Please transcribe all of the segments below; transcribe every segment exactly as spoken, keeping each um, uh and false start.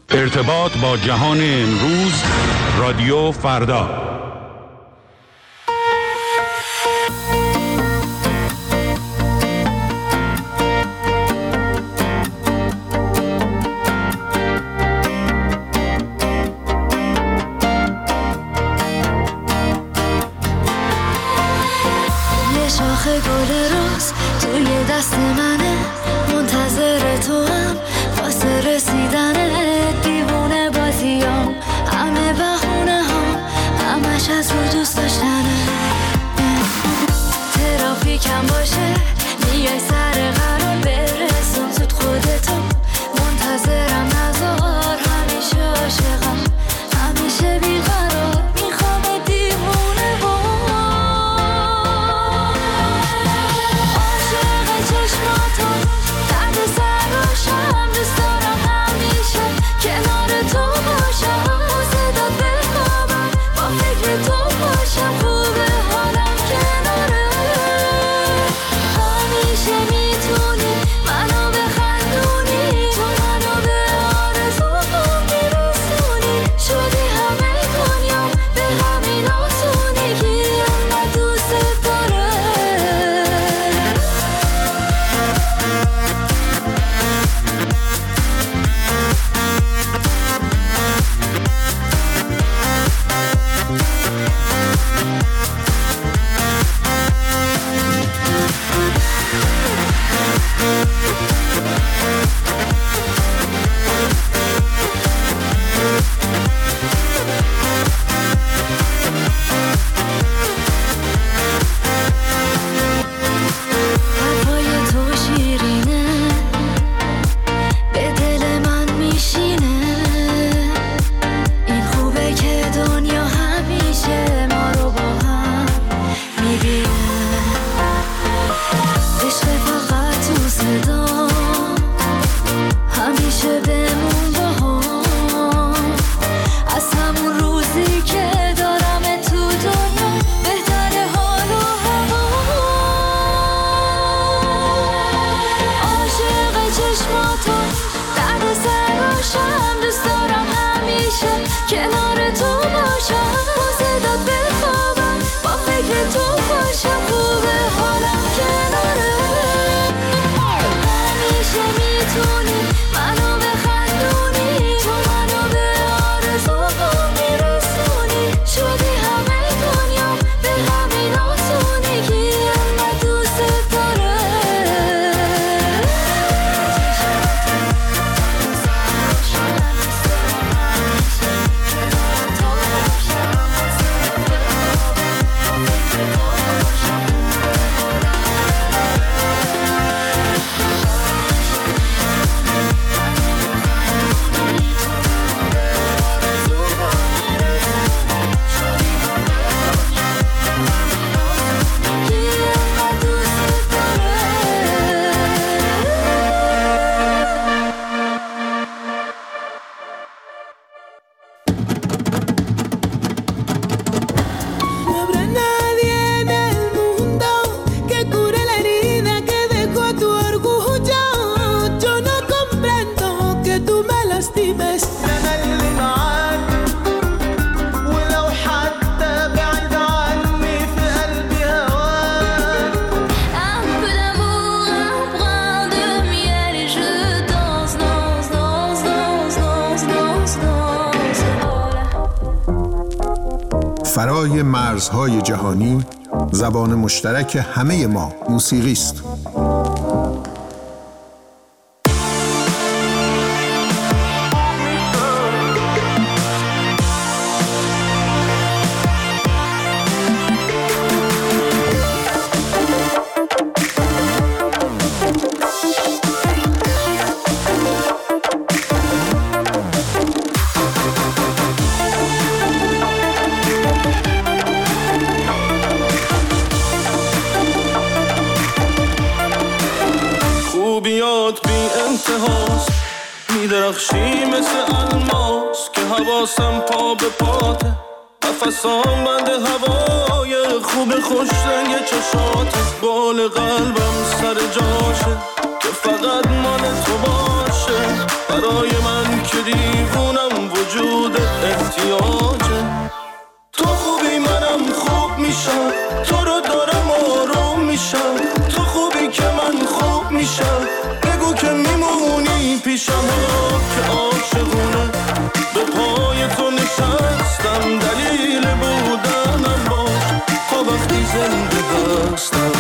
ارتباط با جهان امروز، رادیو فردا. یه شاخه گل روز توی دست منه، منتظر تو هم واسه رسیدنه. دیوونه بازیام همه بهونه ها، همش از رو دوست داشتنه. ترافیکم باشه میای سر قرار، برسون زود خودتو، منتظرم نذار. همیشه عاشقم، همیشه بیقرار، میخوام دیوونه با عاشق چشماتو، درد سراشم. دوست دارم همیشه کنار تو باشم، با صدات بخوابم، با فکر تو باشم. خوبه حالم کناره، همیشه میتونی منو بخندونی، تو منو به آرزوام میرسونی. شدی همه دنیا به همین آسونگی، انقدر دوست داره. حرفای تو شیرینه، به دل من میشینه. این خوبه که دنیا همیشه ما رو با هم میبینه. عشق فقط تو صدا، همیشه بمون با هم. از همون روزی که دارم تو دنیا، بهتره حال و هوا. عاشق چشماتو، درد سراشم. دوست دارم همیشه کنار تو باشم، با صدات بخوابم، با فکر تو باشم. خوبه حالم کناره، همیشه میتونی منو بخندونی، تو منو به آرزوام میرسونی. شدی همه دنیا به همین آسونگی، انقدر دوست داره. No habrá nadie en el mundo que cure la herida que dejó tu orgullo. Yo no comprendo que tú me lastimes. أنا اللي معاك، ولو حتى بعيد عني في قلبي هواك. Un peu d'amour, un brin de miel et je danse, danse, danse, danse, danse, danse, danse. فرای مرزهای جهانی، زبان مشترک همه ما موسیقی است. خوبیات بی انتهاست، میدرخشی مثل الماس که حواسم پا به پاته. نفسام بند هوای خوب خوش رنگ چشات. بال قلبم سر جاشه که فقط مال تو باشه. برای من که دیوونه پیشم ها که عاشقونه به پای تو نشستم دلیل بودنم باش تا وقتی زنده هستم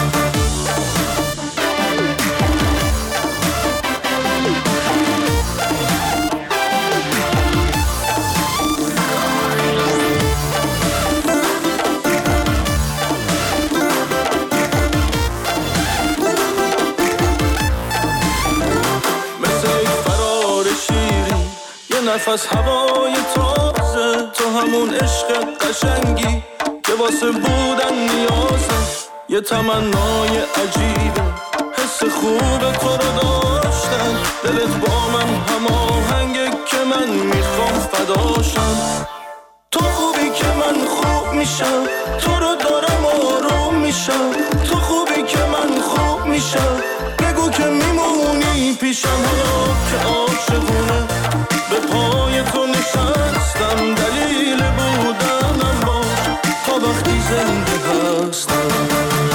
نفس هوای تازه تو همون عشق قشنگی که واسه بودن نیازه یه تمنای عجیبه حس خوب تو رو داشتن دلت با من هماهنگه که من میخوام فداشم تو خوبی که من خوب میشم تو رو دارم آروم میشم تو خوبی که من خوب میشم بگو که میمونی پیشم حالا که عاشقونه به پای تو نشستم دلیل بودنم باش تا وقتی زنده هستم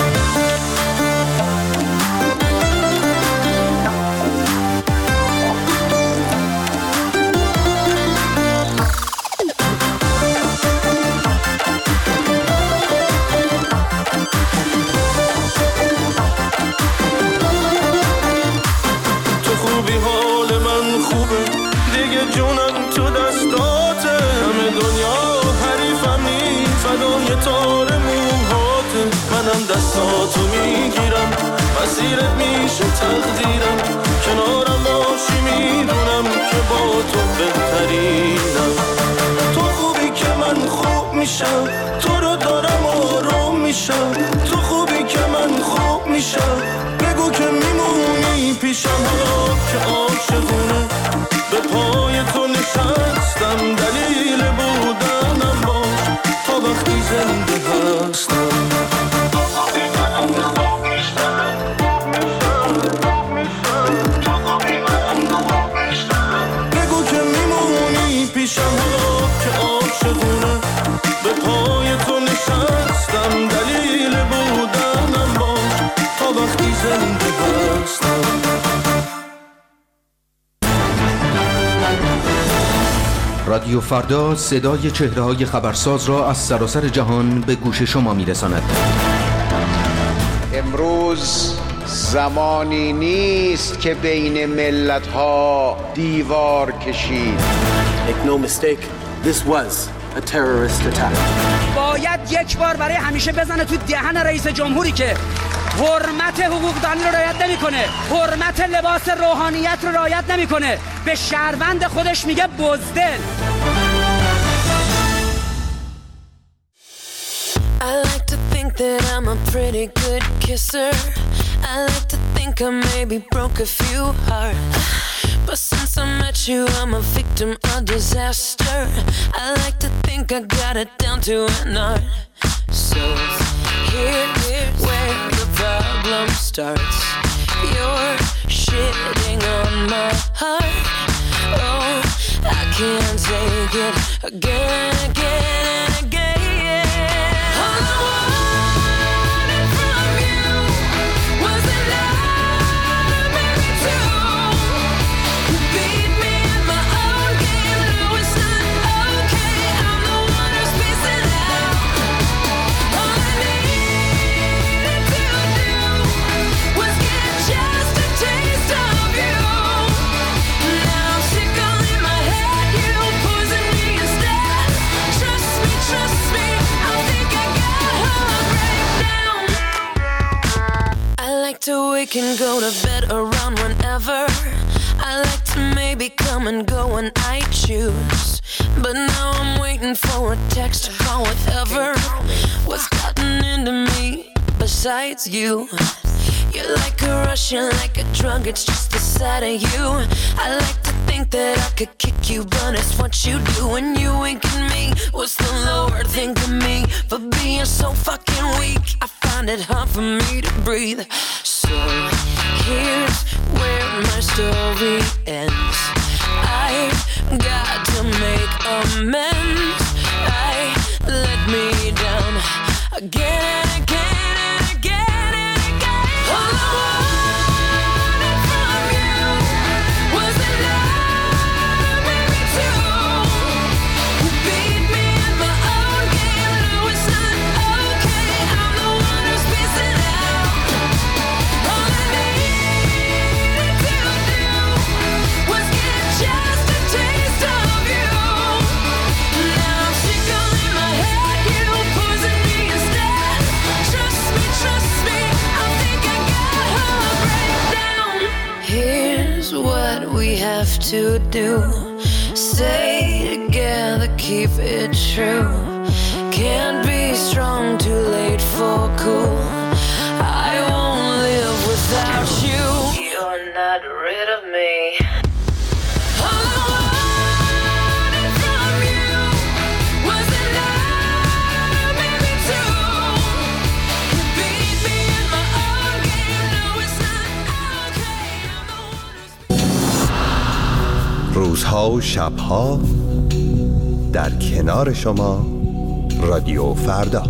جونم تو دستاته همه دنیا حریفم نی فدای تار موهاته منم دستاتو میگیرم مسیرت میشه تقدیرم کنارم باشی میدونم که با تو بهترینم تو خوبی که من خوب میشم تو رو دارم آروم میشم تو خوبی که من خوب میشم بگو که میمونی پیشم حالا که عاشقونه به پای تو نشستم دلیل بودنم باش تا وقتی زنده هستم بگو که میمونی پیشم حالا که عاشقونه به پای تو نشستم دلیل بودنم باش تا وقتی زنده هستم رادیو فردا صدای چهره‌های خبرساز را از سراسر جهان به گوش شما می‌رساند. امروز زمانی نیست که بین ملت‌ها دیوار کشید. Make no mistake, this was a terrorist attack. باید یک بار برای همیشه بزنه تو دهن رئیس جمهوری که حرمت حقوقدانی رو رعایت نمی‌کنه، حرمت لباس روحانیت رو رعایت نمی‌کنه، به شهروند خودش میگه بزدل. I like to think that I'm a pretty good kisser. I like to think I maybe broke a few hearts. But since I met you, I'm a victim of disaster. I like to think I got it down to an art. So here's where the problem starts. You're shitting on my heart. Oh, I can't take it again, again, and again. All I wanted from you was a love to make me true. You beat me at my own game, no it's not okay. I'm the one who's missing out. All I needed to do was get just a taste of you. Now I'm sick all in my head, you poison me instead. Trust me, trust me, I think I got heart breakdown. I like to wake and go to bed around whenever. I like to maybe come and go when I choose. But now I'm waiting for a text or call, whatever. What's gotten into me besides you? You're like a rush, you're like a drug, it's just the sight of you. I like to think that I could kick you, but it's what you do when you wink at me. What's the Lord think of me for being so fucking weak? I find it hard for me to breathe. So here's where my story ends. I've got to make amends. I let me down again and again and again and again. All I wanted from you was an to do. Stay together, keep it true. Can't be strong, too late for cool. I won't live without you. You're not rid of me. روزها و شبها در کنار شما رادیو فردا.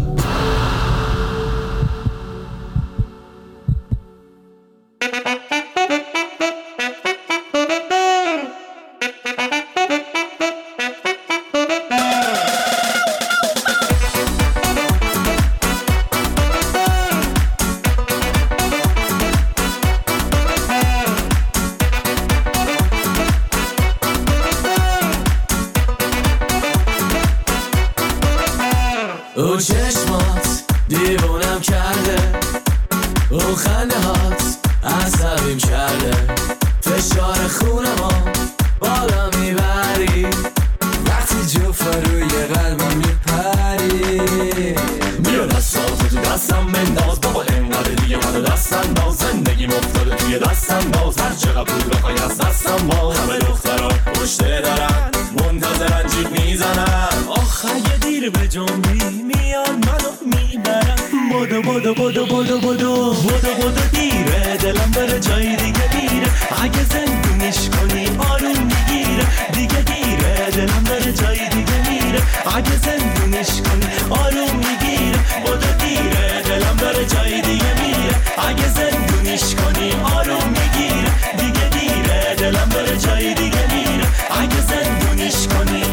او چشمات دیوونم کرده، او خنده هات عصبیم کرده، فشار خونمو بالا میبری وقتی جفت روی قلبم میپری. بیا دستاتو تو دستم بنداز بابا، انقدر دیگه منو دست انداز. زندگی مفتاده توی دستم باز، هر چقدر پول بخوای از دستم باز. همه دخترا پشته دارن منتظرن جیب میزنن، آخ اگه دیر به جنبی میان منو میبرن. بودو بودو بودو بودو بودو بودو بودو دیره، دلم بره جای دیگه میره. اگه زندونش کنی آروم میگیره، دیگه دیره دلم بره جای دیگه میره. اگه زندونش کنی آروم میگیره، بودو دیره دلم بره جای دیگه میره. اگه زندونش کنی آروم میگیره، دیگه دیره دلم بره جای دیگه میره. اگه زندونش کنی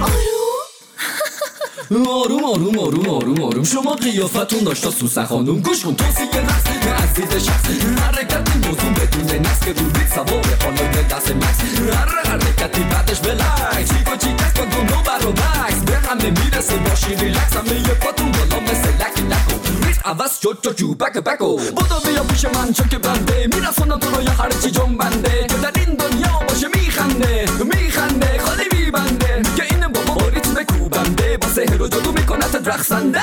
آروم آروم آروم آروم آروم شما قیافتون داشتا سوسن خانوم. گوش کن توصیه رسمی عزیز شخصی، حرکتی موضوع بدون نفس که روزید سواره خانوم دست مکس. هر حرکتی بعدش بلکس چیکو چیکس کن دونو برو بکس. به همه میرسه باشی ریلکس، همه یه پاتون بالا مثل لکی لکو. ریز عوض شد جو جو بک بکو. بودو بیا پیش من چون که بنده میرسونم تو رو یا هرچی جنبنده که در این دنیا باشه میخنده میخنده خالی میبنده. میگه این بابا با ریتم کوبنده، با سهر و جادو میکنت رقصنده.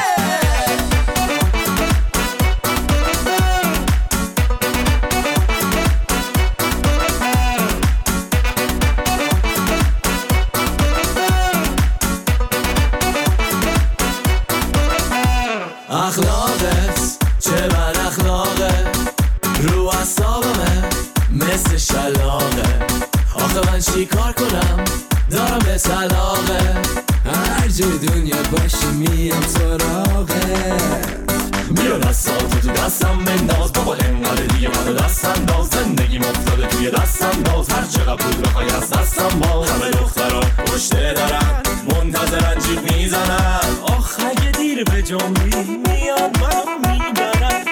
اخلاقت چه بد اخلاقه، رو اعصابمه مثل شلاقه. آخه من چی کار کنم دارم به طلاقه، هر جای دنیا باشی میام سراغه. بیا دستاتو تو دستم بنداز بابا، انقدر دیگه منو دست انداز. زندگی مفتاده توی دستم باز، هر چقدر پول بخوای از دستم باز. همه دخترا پشته دارن منتظرن جیب میزنن، آخ اگه دیر به جنبی میان منو میبرن.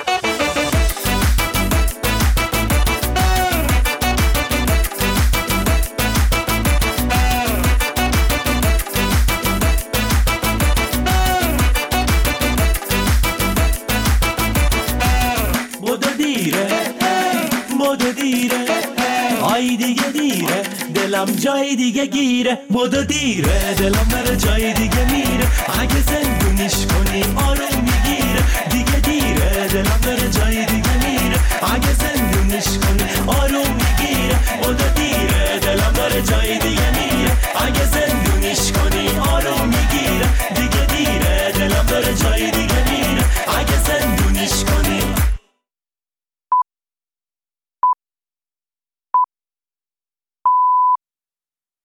آی دیگه دیره دلم جای دیگه گیره. بودو دیره دلم بره جای دیگه میره. اگه زندونیش کنی آروم میگیره، دیگه دیره دلم بره جای دیگه میره. اگه زندونیش کنی آروم میگیره، بودو دیره دلم بره جای دیگه